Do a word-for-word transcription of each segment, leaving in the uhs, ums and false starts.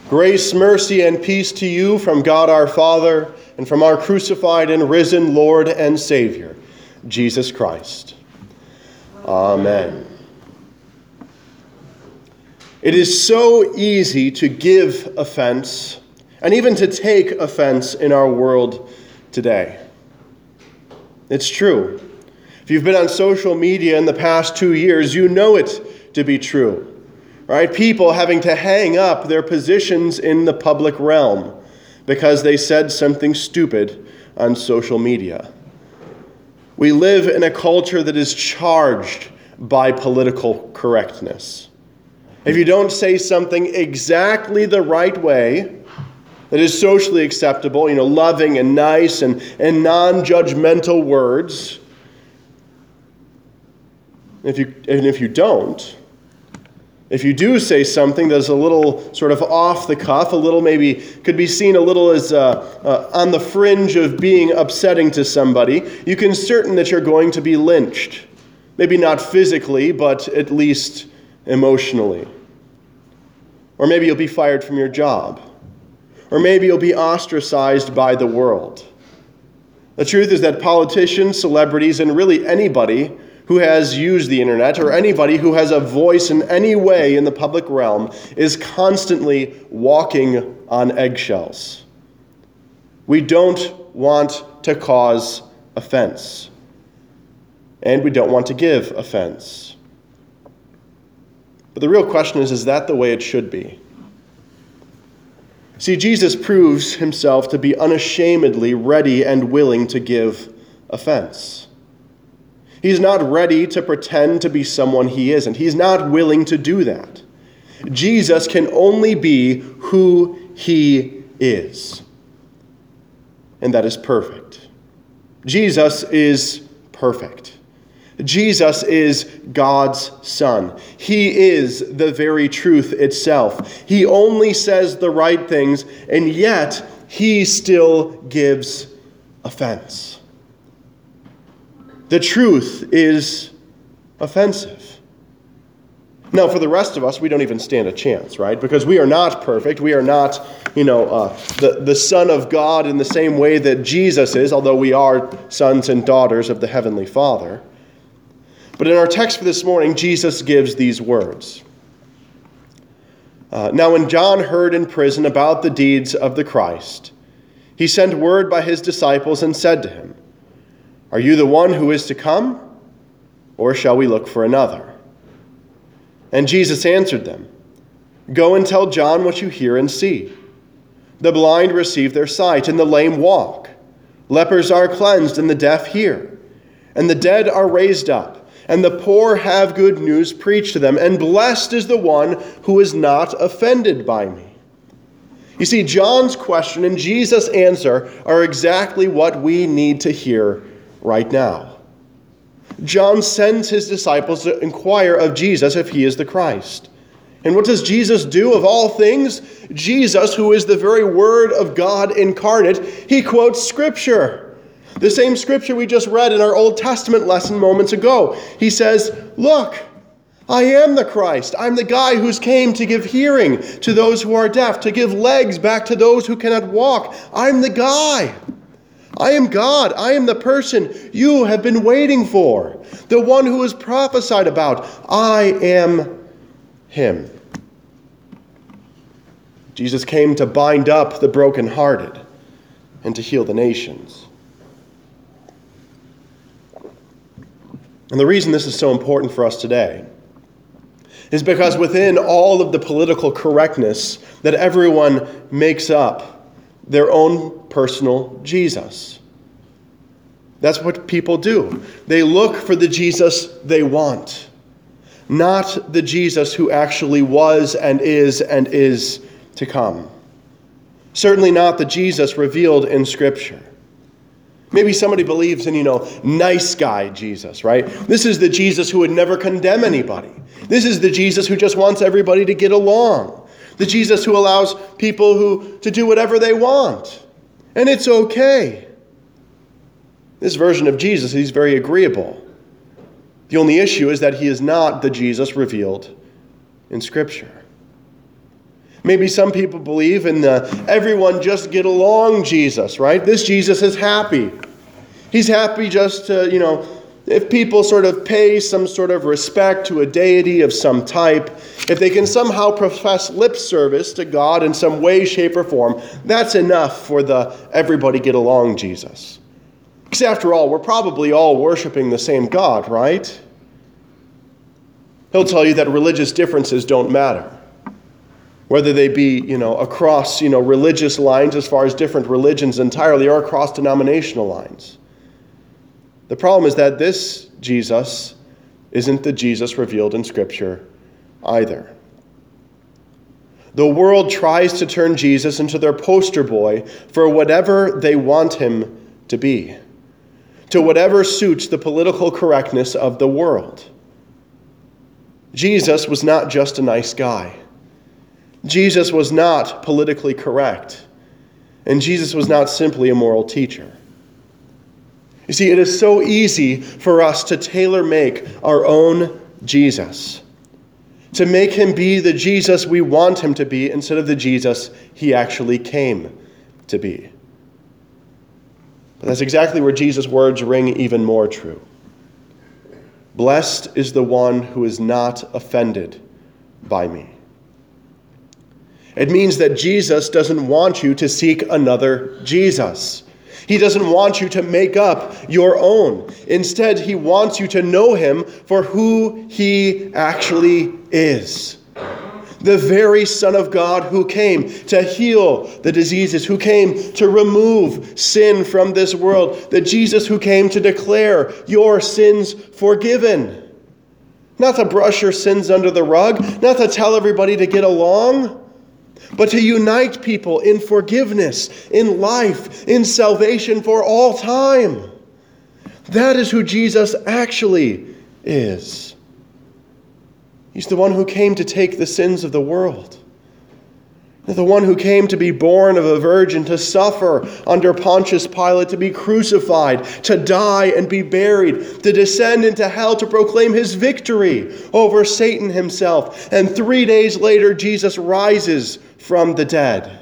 Grace, mercy, and peace to you from God our Father and from our crucified and risen Lord and Savior, Jesus Christ. Amen. It is so easy to give offense and even to take offense in our world today. It's true. If you've been on social media in the past two years, you know it to be true. Right? People having to hang up their positions in the public realm because they said something stupid on social media. We live in a culture that is charged by political correctness. If you don't say something exactly the right way, that is socially acceptable, you know, loving and nice and, and non-judgmental words, if you and if you don't, if you do say something that's a little sort of off the cuff, a little maybe could be seen a little as uh, uh, on the fringe of being upsetting to somebody, you can certain that you're going to be lynched. Maybe not physically, but at least emotionally. Or maybe you'll be fired from your job. Or maybe you'll be ostracized by the world. The truth is that politicians, celebrities, and really anybody who has used the internet, or anybody who has a voice in any way in the public realm, is constantly walking on eggshells. We don't want to cause offense. And we don't want to give offense. But the real question is, is that the way it should be? See, Jesus proves himself to be unashamedly ready and willing to give offense. He's not ready to pretend to be someone he isn't. He's not willing to do that. Jesus can only be who he is. And that is perfect. Jesus is perfect. Jesus is God's Son. He is the very truth itself. He only says the right things, and yet he still gives offense. The truth is offensive. Now, for the rest of us, we don't even stand a chance, right? Because we are not perfect. We are not, you know, uh, the, the Son of God in the same way that Jesus is, although we are sons and daughters of the Heavenly Father. But in our text for this morning, Jesus gives these words. Uh, now, when John heard in prison about the deeds of the Christ, he sent word by his disciples and said to him, "Are you the one who is to come, or shall we look for another?" And Jesus answered them, "Go and tell John what you hear and see. The blind receive their sight, and the lame walk. Lepers are cleansed, and the deaf hear. And the dead are raised up, and the poor have good news preached to them. And blessed is the one who is not offended by me." You see, John's question and Jesus' answer are exactly what we need to hear right now. John sends his disciples to inquire of Jesus if he is the Christ. And what does Jesus do of all things? Jesus, who is the very Word of God incarnate, he quotes Scripture. The same Scripture we just read in our Old Testament lesson moments ago. He says, "Look, I am the Christ. I'm the guy who's came to give hearing to those who are deaf, to give legs back to those who cannot walk. I'm the guy. I am God. I am the person you have been waiting for, the one who was prophesied about. I am him." Jesus came to bind up the brokenhearted and to heal the nations. And the reason this is so important for us today is because within all of the political correctness that everyone makes up their own personal Jesus. That's what people do. They look for the Jesus they want, not the Jesus who actually was and is and is to come. Certainly not the Jesus revealed in Scripture. Maybe somebody believes in, you know, nice guy Jesus, right? This is the Jesus who would never condemn anybody. This is the Jesus who just wants everybody to get along. The Jesus who allows people who to do whatever they want. And it's okay. This version of Jesus, he's very agreeable. The only issue is that he is not the Jesus revealed in Scripture. Maybe some people believe in the everyone just get along Jesus, right? This Jesus is happy. He's happy just to, you know, if people sort of pay some sort of respect to a deity of some type, if they can somehow profess lip service to God in some way, shape, or form, that's enough for the everybody get along Jesus. Because after all, we're probably all worshiping the same God, right? He'll tell you that religious differences don't matter. Whether they be, you know, across, you know, religious lines as far as different religions entirely or across denominational lines. The problem is that this Jesus isn't the Jesus revealed in Scripture either. The world tries to turn Jesus into their poster boy for whatever they want him to be, to whatever suits the political correctness of the world. Jesus was not just a nice guy. Jesus was not politically correct. And Jesus was not simply a moral teacher. You see, it is so easy for us to tailor-make our own Jesus, to make him be the Jesus we want him to be instead of the Jesus he actually came to be. But that's exactly where Jesus' words ring even more true. Blessed is the one who is not offended by me. It means that Jesus doesn't want you to seek another Jesus. He doesn't want you to make up your own. Instead, he wants you to know him for who he actually is. The very Son of God who came to heal the diseases, who came to remove sin from this world. The Jesus who came to declare your sins forgiven. Not to brush your sins under the rug, not to tell everybody to get along, but to unite people in forgiveness, in life, in salvation for all time. That is who Jesus actually is. He's the one who came to take the sins of the world. The one who came to be born of a virgin, to suffer under Pontius Pilate, to be crucified, to die and be buried, to descend into hell to proclaim his victory over Satan himself. And three days later, Jesus rises from the dead,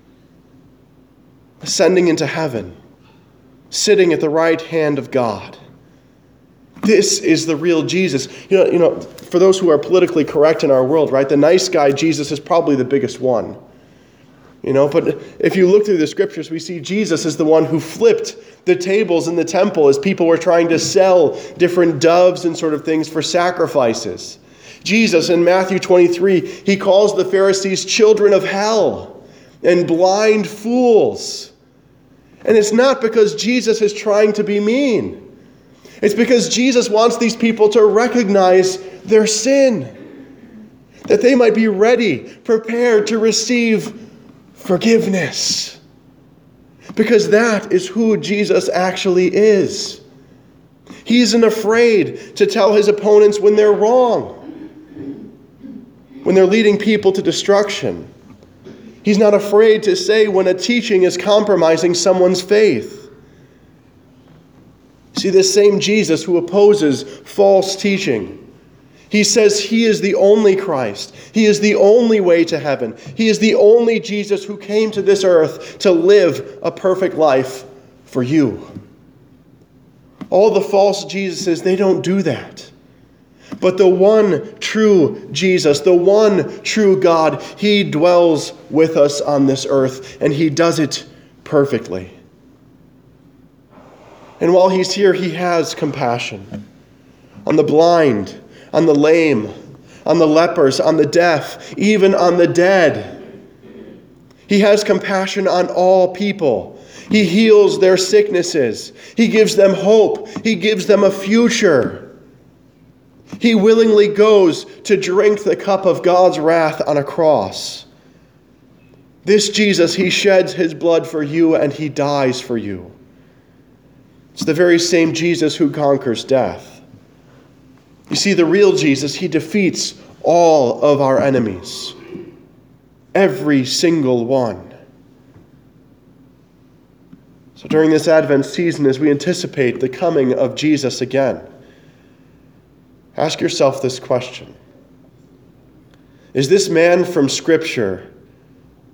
ascending into heaven, sitting at the right hand of God. This is the real Jesus. You know, you know, for those who are politically correct in our world, right, the nice guy Jesus is probably the biggest one. You know, but if you look through the scriptures, we see Jesus is the one who flipped the tables in the temple as people were trying to sell different doves and sort of things for sacrifices. Jesus in Matthew twenty-three, he calls the Pharisees children of hell and blind fools. And it's not because Jesus is trying to be mean. It's because Jesus wants these people to recognize their sin, that they might be ready, prepared to receive forgiveness. Because that is who Jesus actually is. He isn't afraid to tell his opponents when they're wrong, when they're leading people to destruction. He's not afraid to say when a teaching is compromising someone's faith. See, this same Jesus who opposes false teaching, he says he is the only Christ. He is the only way to heaven. He is the only Jesus who came to this earth to live a perfect life for you. All the false Jesuses, they don't do that. But the one true Jesus, the one true God, he dwells with us on this earth, and he does it perfectly. And while he's here, he has compassion on the blind, on the lame, on the lepers, on the deaf, even on the dead. He has compassion on all people. He heals their sicknesses. He gives them hope. He gives them a future. He willingly goes to drink the cup of God's wrath on a cross. This Jesus, he sheds his blood for you and he dies for you. It's the very same Jesus who conquers death. You see, the real Jesus, he defeats all of our enemies. Every single one. So during this Advent season, as we anticipate the coming of Jesus again, ask yourself this question. Is this man from Scripture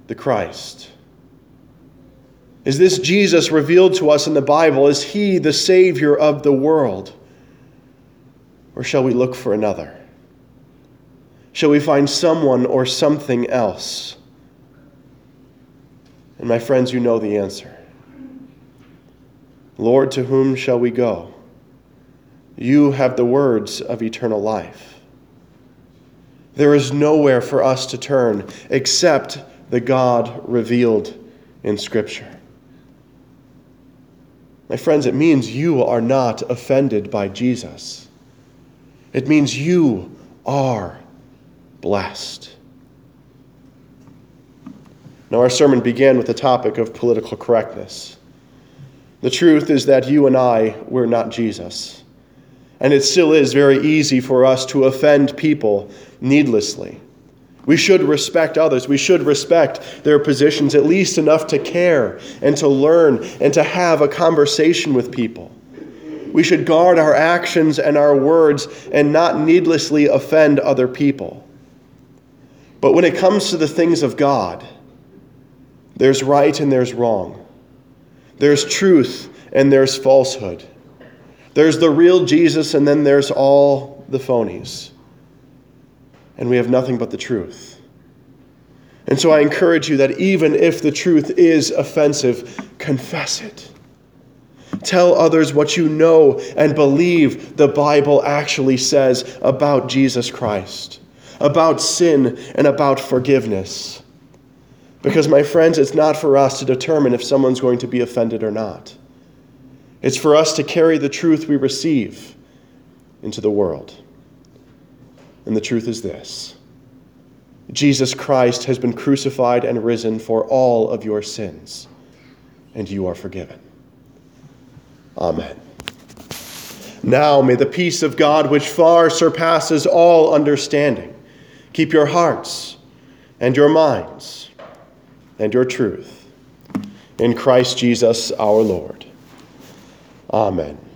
the Christ? Is this Jesus revealed to us in the Bible? Is he the Savior of the world? Or shall we look for another? Shall we find someone or something else? And my friends, you know the answer. Lord, to whom shall we go? You have the words of eternal life. There is nowhere for us to turn except the God revealed in Scripture. My friends, it means you are not offended by Jesus. It means you are blessed. Now, our sermon began with the topic of political correctness. The truth is that you and I were not Jesus. And it still is very easy for us to offend people needlessly. We should respect others. We should respect their positions, at least enough to care and to learn and to have a conversation with people. We should guard our actions and our words and not needlessly offend other people. But when it comes to the things of God, there's right and there's wrong. There's truth and there's falsehood. There's the real Jesus and then there's all the phonies. And we have nothing but the truth. And so I encourage you that even if the truth is offensive, confess it. Tell others what you know and believe the Bible actually says about Jesus Christ, about sin and about forgiveness. Because, my friends, it's not for us to determine if someone's going to be offended or not. It's for us to carry the truth we receive into the world. And the truth is this: Jesus Christ has been crucified and risen for all of your sins, and you are forgiven. Amen. Now may the peace of God, which far surpasses all understanding, keep your hearts and your minds and your truth in Christ Jesus our Lord. Amen.